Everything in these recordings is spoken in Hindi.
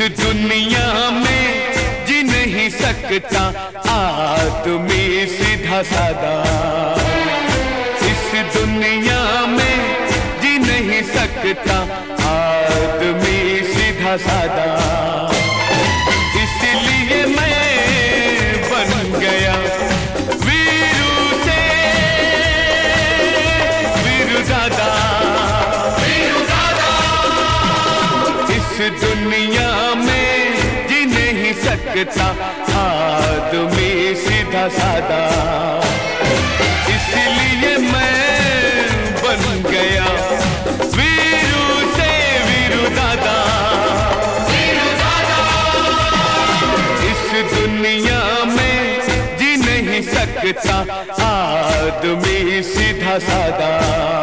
दुनिया में जी नहीं सकता आदमी सीधा सादा। इस दुनिया में जी नहीं सकता आदमी सीधा सादा। इसलिए मैं बन गया वीरू से वीरू दादा। इस दुनिया में जी नहीं सकता आदमी सीधा सादा। इसलिए मैं बन गया वीरू से वीरू दादा। इस दुनिया में जी नहीं सकता आदमी सीधा सादा।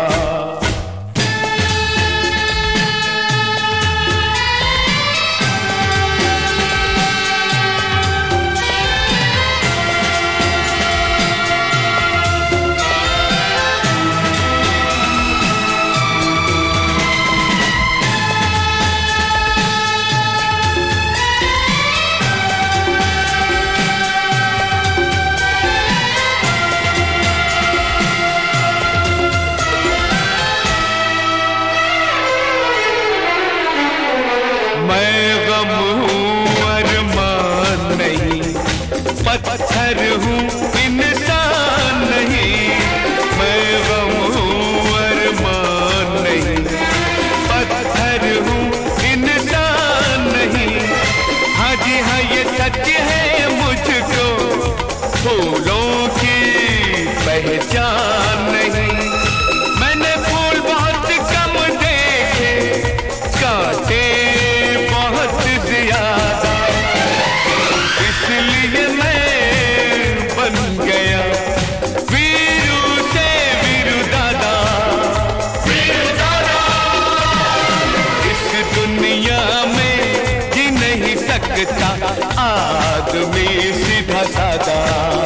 पत्थर हूँ इंसान नहीं, मैं गम हूँ अरमान नहीं। पत्थर हूँ इंसान नहीं। हाँ जी हाँ ये सच है मुझको फूलों की पहचान नहीं। मैंने फूल बहुत कम देखे, कांटे बहुत ज्यादा। इसलिए मैं बन गया वीरू से वीरू दादा। इस दुनिया में जी नहीं सकता आदमी सीधा सादा।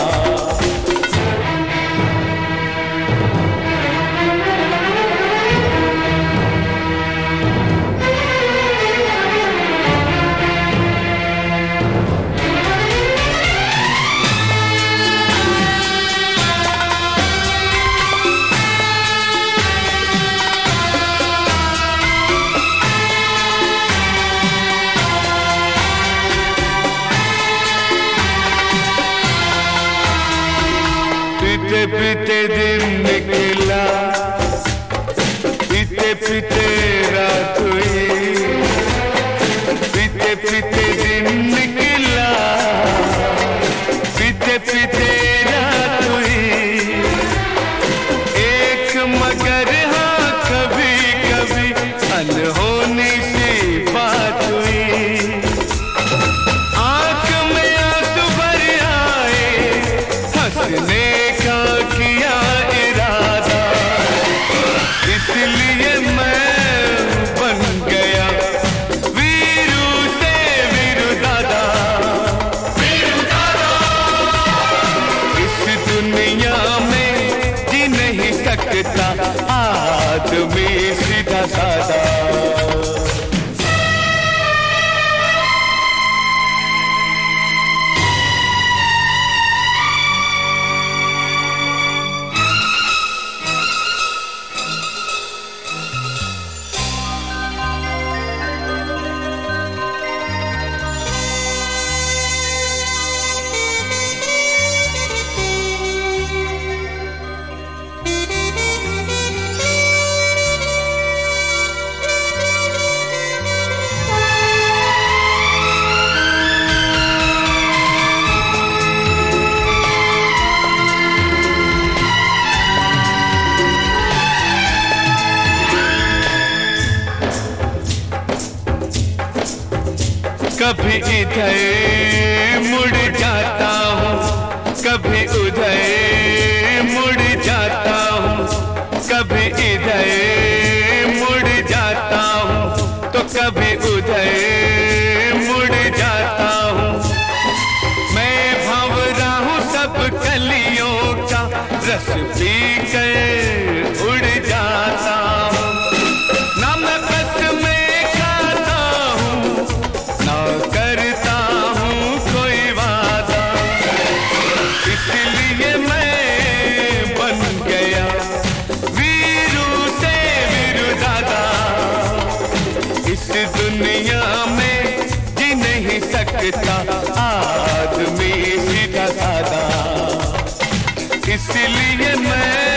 पीते पीते दिन निकला, पीते पीते रात हुई। पीते पीते दिन निकला, पीते पीते रात हुई। एक मगर हाँ कभी कभी अनहोनी सी बात हुई। आंख में आंसू भर आए, हंसने किया इरादा। इसलिए मैं बन गया वीरू से वीरू दादा। इस दुनिया में जी नहीं सकता आदमी सीधा सादा। कभी इधर मुड़ जाता हूँ, कभी उधर मुड़ जाता हूँ। कभी इधर मुड़ जाता हूँ तो कभी उधर मुड़ जाता हूँ। मैं भंवरा हूँ सब कलियों का, रस पी कर उड़ जाता हूँ। ना मैं बस में खाता हूँ, ना सकता आदमी सीधा साधा, इसलिए मैं